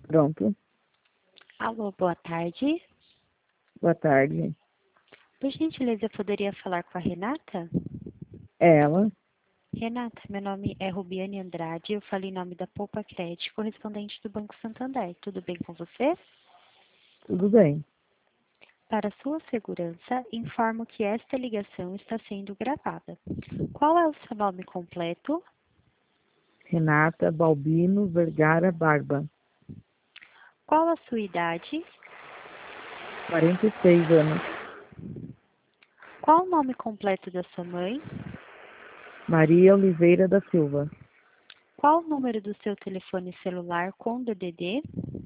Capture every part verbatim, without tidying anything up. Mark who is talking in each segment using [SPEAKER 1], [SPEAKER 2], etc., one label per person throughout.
[SPEAKER 1] Pronto.
[SPEAKER 2] Alô, boa tarde.
[SPEAKER 1] Boa tarde.
[SPEAKER 2] Por gentileza, poderia falar com a Renata?
[SPEAKER 1] É ela?
[SPEAKER 2] Renata, meu nome é Rubiane Andrade, eu falo em nome da Poupa Crédito, correspondente do Banco Santander. Tudo bem com você?
[SPEAKER 1] Tudo bem.
[SPEAKER 2] Para sua segurança, informo que esta ligação está sendo gravada. Qual é o seu nome completo?
[SPEAKER 1] Renata Balbino Vergara Barba.
[SPEAKER 2] Qual a sua idade?
[SPEAKER 1] quarenta e seis anos.
[SPEAKER 2] Qual o nome completo da sua mãe?
[SPEAKER 1] Maria Oliveira da Silva.
[SPEAKER 2] Qual o número do seu telefone celular com D D D?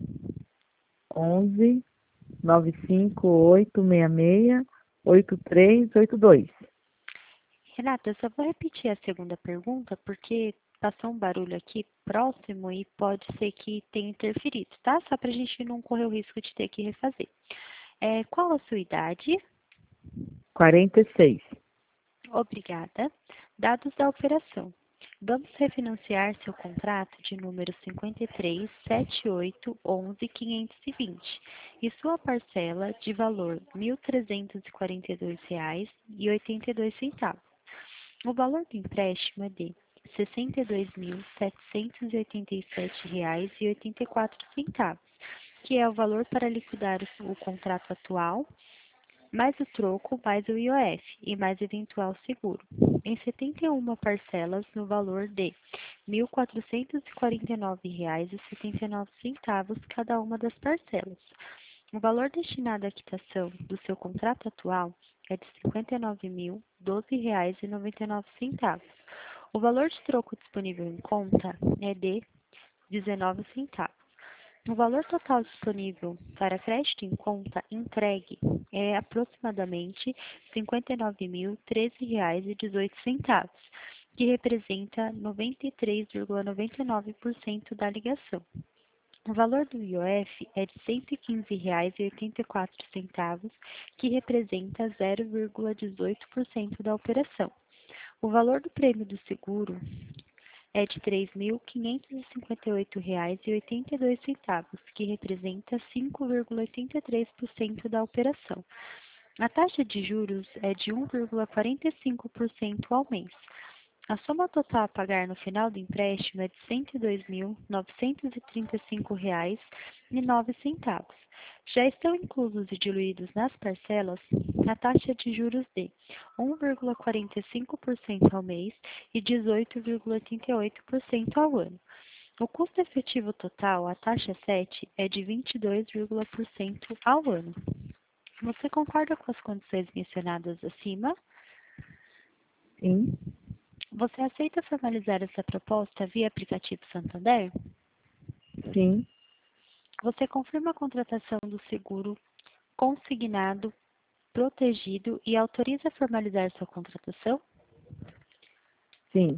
[SPEAKER 1] onze nove cinco oito seis seis oito três oito dois.
[SPEAKER 2] Renata, eu só vou repetir a segunda pergunta, porque passou um barulho aqui próximo e pode ser que tenha interferido, tá? Só para a gente não correr o risco de ter que refazer. É, qual a sua idade?
[SPEAKER 1] quarenta e seis.
[SPEAKER 2] Obrigada. Dados da operação. Vamos refinanciar seu contrato de número cinquenta e três, setenta e oito, onze, quinhentos e vinte e sua parcela de valor mil trezentos e quarenta e dois reais e oitenta e dois centavos. O valor do empréstimo é de sessenta e dois mil, setecentos e oitenta e sete reais e oitenta e quatro centavos, que é o valor para liquidar o, o contrato atual, mais o troco, mais o I O F e mais eventual seguro, em setenta e uma parcelas no valor de mil quatrocentos e quarenta e nove reais e setenta e nove centavos cada uma das parcelas. O valor destinado à quitação do seu contrato atual é de cinquenta e nove mil, doze reais e noventa e nove centavos. O valor de troco disponível em conta é de dezenove centavos. O valor total disponível para crédito em conta entregue é aproximadamente cinquenta e nove mil, treze reais e dezoito centavos, que representa noventa e três vírgula noventa e nove por cento da ligação. O valor do I O F é de cento e quinze reais e oitenta e quatro centavos, que representa zero vírgula dezoito por cento da operação. O valor do prêmio do seguro é de três mil quinhentos e cinquenta e oito reais e oitenta e dois centavos, que representa cinco vírgula oitenta e três por cento da operação. A taxa de juros é de um vírgula quarenta e cinco por cento ao mês. A soma total a pagar no final do empréstimo é de cento e dois mil, novecentos e trinta e cinco reais e nove centavos. Já estão inclusos e diluídos nas parcelas a taxa de juros de um vírgula quarenta e cinco por cento ao mês e dezoito vírgula oitenta e oito por cento ao ano. O custo efetivo total, a taxa sete, é de vinte e dois vírgula por cento ao ano. Você concorda com as condições mencionadas acima?
[SPEAKER 1] Sim.
[SPEAKER 2] Você aceita formalizar essa proposta via aplicativo Santander?
[SPEAKER 1] Sim.
[SPEAKER 2] Você confirma a contratação do seguro consignado, protegido e autoriza formalizar sua contratação?
[SPEAKER 1] Sim.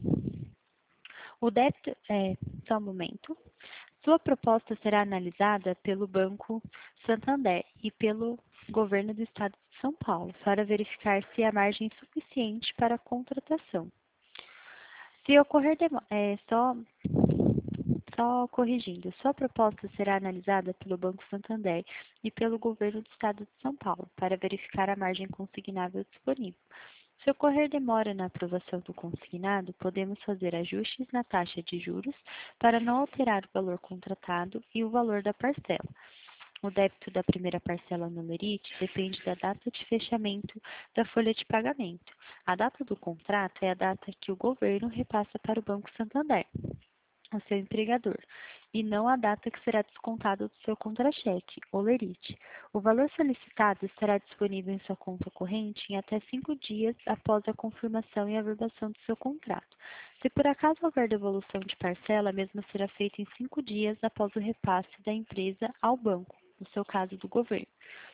[SPEAKER 2] O débito, é, só um momento. Sua proposta será analisada pelo Banco Santander e pelo Governo do Estado de São Paulo para verificar se há margem suficiente para a contratação. Se ocorrer, demo- é, só, só corrigindo, sua proposta será analisada pelo Banco Santander e pelo Governo do Estado de São Paulo para verificar a margem consignável disponível. Se ocorrer demora na aprovação do consignado, podemos fazer ajustes na taxa de juros para não alterar o valor contratado e o valor da parcela. O débito da primeira parcela no Lerite depende da data de fechamento da folha de pagamento. A data do contrato é a data que o governo repassa para o Banco Santander, o seu empregador, e não a data que será descontado do seu contra-cheque, ou Lerite. O valor solicitado estará disponível em sua conta corrente em até cinco dias após a confirmação e averbação do seu contrato. Se por acaso houver devolução de parcela, a mesma será feita em cinco dias após o repasse da empresa ao banco, no seu caso do governo.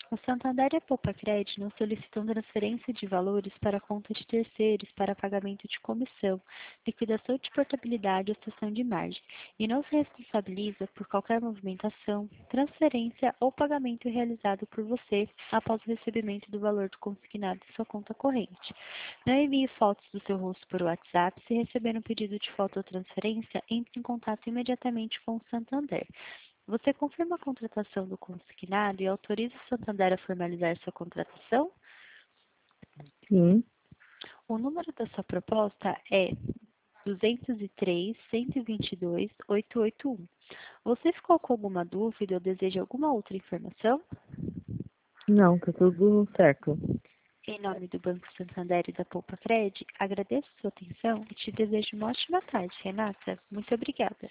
[SPEAKER 2] O Santander e a Poupa-Cred não solicitam transferência de valores para conta de terceiros para pagamento de comissão, liquidação de portabilidade ou cessão de margem, e não se responsabiliza por qualquer movimentação, transferência ou pagamento realizado por você após o recebimento do valor do consignado em sua conta corrente. Não envie fotos do seu rosto por WhatsApp. Se receber um pedido de foto ou transferência, entre em contato imediatamente com o Santander. Você confirma a contratação do consignado e autoriza o Santander a formalizar sua contratação?
[SPEAKER 1] Sim.
[SPEAKER 2] O número da sua proposta é duzentos e três, cento e vinte e dois, oitocentos e oitenta e um. Você ficou com alguma dúvida ou deseja alguma outra informação?
[SPEAKER 1] Não, tá tudo certo.
[SPEAKER 2] Em nome do Banco Santander e da Poupa-Cred, agradeço sua atenção e te desejo uma ótima tarde, Renata. Muito obrigada.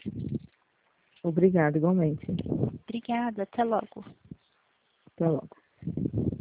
[SPEAKER 1] Obrigada, igualmente.
[SPEAKER 2] Obrigada, até logo.
[SPEAKER 1] Até logo.